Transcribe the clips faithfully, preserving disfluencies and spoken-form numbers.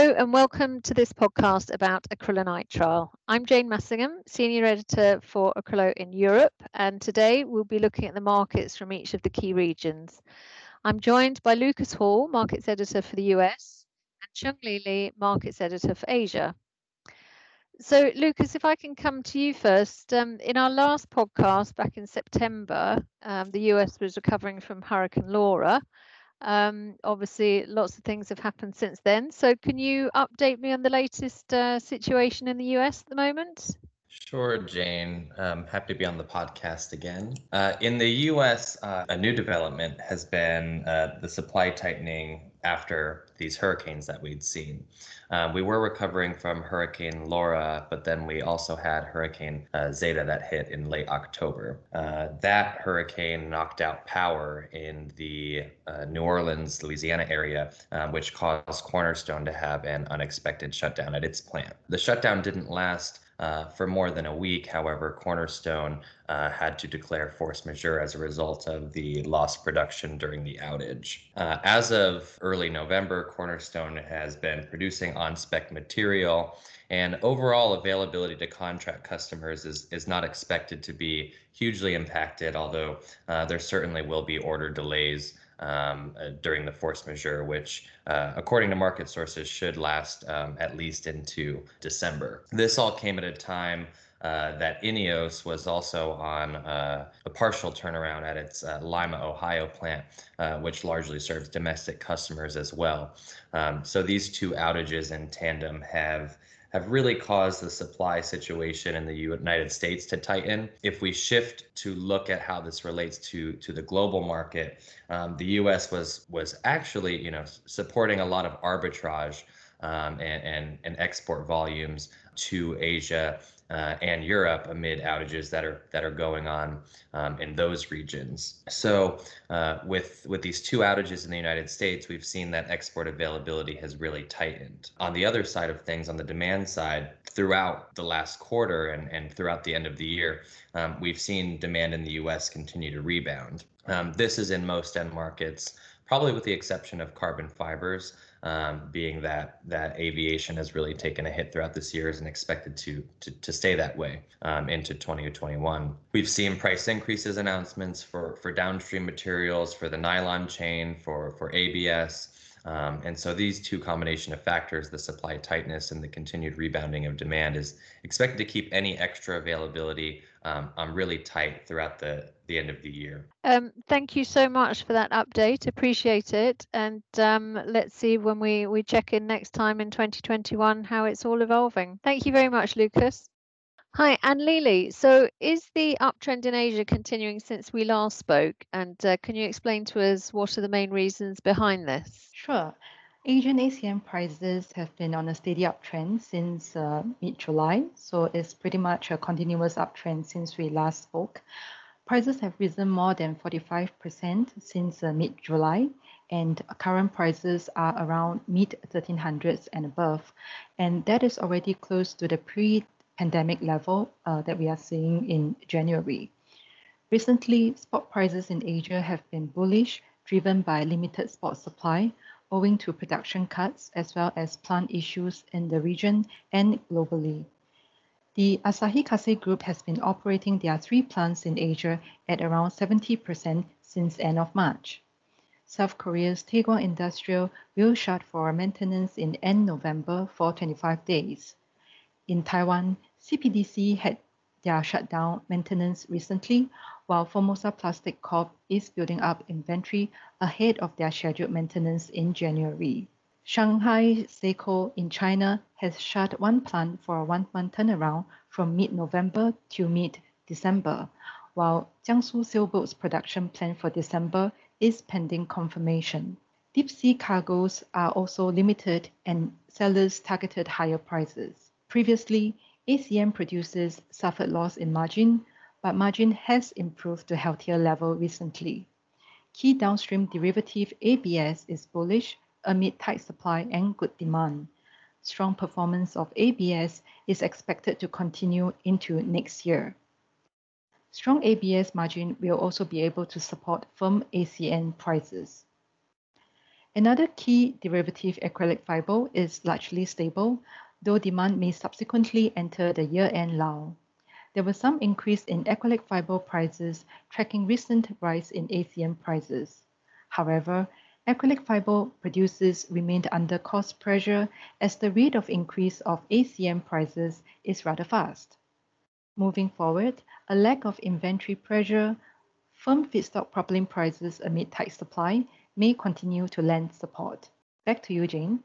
Hello and welcome to this podcast about acrylonitrile. I'm Jane Massingham, Senior Editor for Acrylo in Europe, and today we'll be looking at the markets from each of the key regions. I'm joined by Lucas Hall, Markets Editor for the U S, and Chung-Li Li, Markets Editor for Asia. So Lucas, if I can come to you first, um, in our last podcast back in September, um, the U S was recovering from Hurricane Laura. Um, obviously, lots of things have happened since then. So can you update me on the latest uh, situation in the U S at the moment? Sure, Jane. Um, happy to be on the podcast again. Uh, in the U S, uh, a new development has been uh, the supply tightening after these hurricanes that we'd seen. Uh, we were recovering from Hurricane Laura, but then we also had Hurricane uh, Zeta that hit in late October. Uh, that hurricane knocked out power in the uh, New Orleans, Louisiana area, uh, which caused Cornerstone to have an unexpected shutdown at its plant. The shutdown didn't last Uh, for more than a week. However, Cornerstone uh, had to declare force majeure as a result of the lost production during the outage. Uh, as of early November, Cornerstone has been producing on-spec material, and overall availability to contract customers is, is not expected to be hugely impacted, although uh, there certainly will be order delays Um, uh, during the force majeure, which, uh, according to market sources, should last um, at least into December. This all came at a time uh, that INEOS was also on uh, a partial turnaround at its uh, Lima, Ohio plant, uh, which largely serves domestic customers as well. Um, so these two outages in tandem have have really caused the supply situation in the United States to tighten. If we shift to look at how this relates to to the global market, um, the U S was was actually, you know, supporting a lot of arbitrage um, and, and and export volumes to Asia uh, and Europe amid outages that are that are going on um, in those regions. So uh, with with these two outages in the United States, we've seen that export availability has really tightened. On the other side of things, on the demand side, throughout the last quarter and, and throughout the end of the year, um, we've seen demand in the U S continue to rebound. Um, this is in most end markets, probably with the exception of carbon fibers, um, being that that aviation has really taken a hit throughout this year and expected to, to, to stay that way um, into twenty twenty-one. We've seen price increases announcements for, for downstream materials, for the nylon chain, for, for A B S. Um, and so these two combination of factors, the supply tightness and the continued rebounding of demand, is expected to keep any extra availability um, um, really tight throughout the, the end of the year. Um, thank you so much for that update. Appreciate it. And um, let's see when we, we check in next time in twenty twenty-one how it's all evolving. Thank you very much, Lucas. Hi, and Lili. So is the uptrend in Asia continuing since we last spoke? And uh, can you explain to us what are the main reasons behind this? Sure. Asian A C M prices have been on a steady uptrend since uh, mid-July, so it's pretty much a continuous uptrend since we last spoke. Prices have risen more than forty-five percent since uh, mid-July, and current prices are around mid thirteen hundreds and above, and that is already close to the pre-pandemic level uh, that we are seeing in January. Recently, spot prices in Asia have been bullish, driven by limited spot supply, owing to production cuts as well as plant issues in the region and globally. The Asahi Kasei Group has been operating their three plants in Asia at around seventy percent since end of March. South Korea's Daewon Industrial will shut for maintenance in end November for twenty-five days. In Taiwan, C P D C had their shutdown maintenance recently, while Formosa Plastic Corp is building up inventory ahead of their scheduled maintenance in January. Shanghai Seiko in China has shut one plant for a one-month turnaround from mid-November to mid-December, while Jiangsu Sailboat's production plan for December is pending confirmation. Deep sea cargoes are also limited and sellers targeted higher prices. Previously, A C M producers suffered loss in margin, but margin has improved to healthier level recently. Key downstream derivative A B S is bullish amid tight supply and good demand. Strong performance of A B S is expected to continue into next year. Strong A B S margin will also be able to support firm A C N prices. Another key derivative, acrylic fiber, is largely stable, though demand may subsequently enter the year-end lull. There was some increase in acrylic fiber prices, tracking recent rise in A C M prices. However, acrylic fiber producers remained under cost pressure as the rate of increase of A C M prices is rather fast. Moving forward, a lack of inventory pressure, firm feedstock propylene prices amid tight supply may continue to lend support. Back to you, Jane.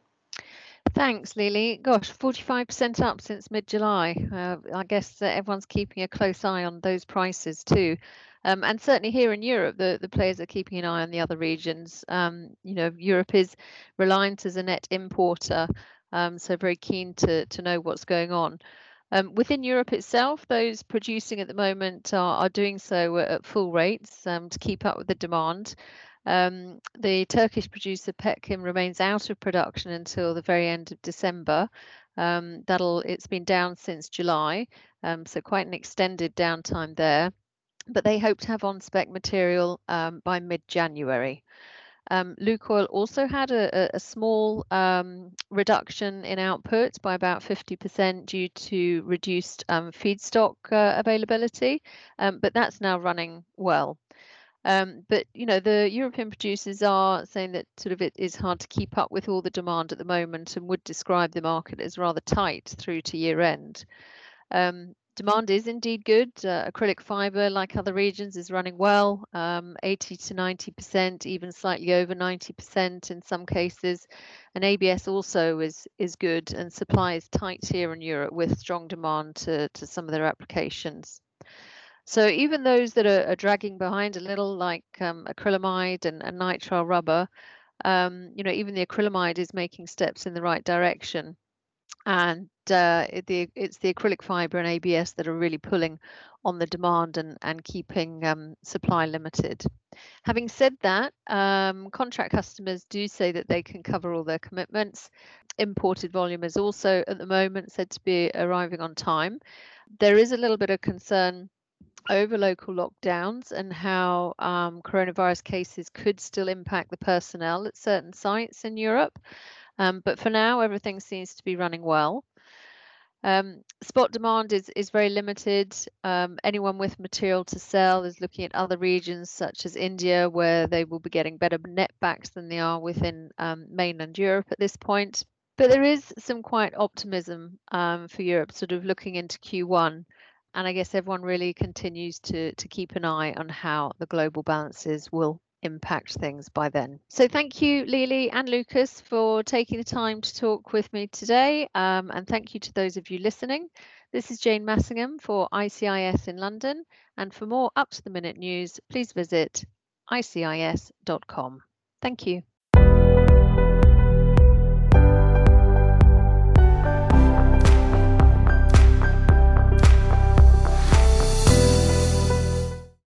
Thanks, Lily. Gosh, forty-five percent up since mid-July. Uh, I guess uh, everyone's keeping a close eye on those prices too. Um, and certainly here in Europe, the, the players are keeping an eye on the other regions. Um, you know, Europe is reliant as a net importer, um, so very keen to, to know what's going on. Um, within Europe itself, those producing at the moment are, are doing so at full rates um, to keep up with the demand. Um, the Turkish producer Petkim remains out of production until the very end of December. Um, that'll it's been down since July, um, so quite an extended downtime there. But they hope to have on-spec material um, by mid-January. Um, Lukoil also had a, a small um, reduction in output by about fifty percent due to reduced um, feedstock uh, availability, um, but that's now running well. Um, but you know, the European producers are saying that sort of it is hard to keep up with all the demand at the moment, and would describe the market as rather tight through to year end. Um, demand is indeed good. Uh, acrylic fiber, like other regions, is running well, um, eighty to ninety percent, even slightly over ninety percent in some cases. And A B S also is is good, and supply is tight here in Europe with strong demand to, to some of their applications. So even those that are, are dragging behind a little, like um, acrylamide and, and nitrile rubber, um, you know, even the acrylamide is making steps in the right direction. And uh, it, the, it's the acrylic fiber and A B S that are really pulling on the demand and, and keeping um, supply limited. Having said that, um, contract customers do say that they can cover all their commitments. Imported volume is also at the moment said to be arriving on time. There is a little bit of concern over local lockdowns and how um, coronavirus cases could still impact the personnel at certain sites in Europe. Um, but for now, everything seems to be running well. Um, spot demand is, is very limited. Um, anyone with material to sell is looking at other regions such as India, where they will be getting better net backs than they are within um, mainland Europe at this point. But there is some quite optimism um, for Europe, sort of looking into Q one. And I guess everyone really continues to, to keep an eye on how the global balances will impact things by then. So thank you, Lily and Lucas, for taking the time to talk with me today. Um, and thank you to those of you listening. This is Jane Massingham for I C I S in London. And for more up-to-the-minute news, please visit I C I S dot com. Thank you.